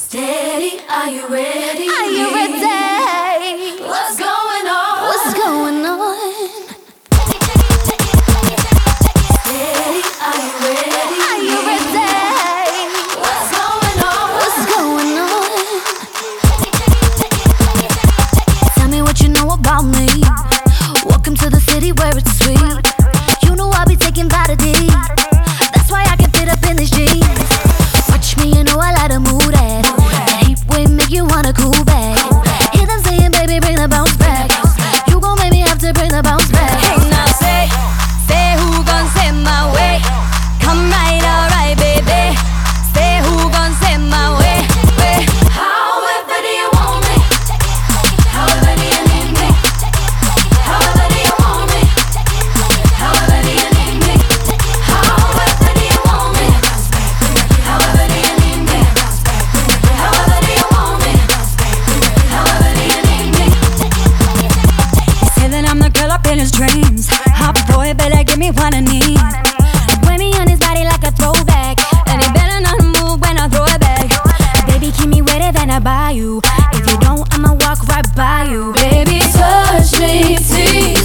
Steady, are you ready? Are you ready? What's going on? What's going on? Steady, are you ready? Are you ready? What's going on? What's going on? Tell me what you know about me. Welcome to the city where it's sweet. You know I'll be taking Vitamin. That's why I can fit up in this jeans. Watch me, you know I like to move that. That heat wave make you wanna cool back. Hear them saying, baby, bring the bounce back. You gon' make me have to bring the bounce back. Hey now say who gon' send my way? Come right, alright, baby. Say who gon' send my way? However do you want me? However do you need me? However do you want me? However do you need me? However do you want me? However do you need me? However do you want me? However do you need me? He said that I'm the girl up in his dreams. Hot boy, better give me what I need. Wear me on his body like a throwback, and he better not move when I throw it back. Baby, keep me wetter than I buy you. If you don't, I'ma walk right by you. Baby, touch me, see.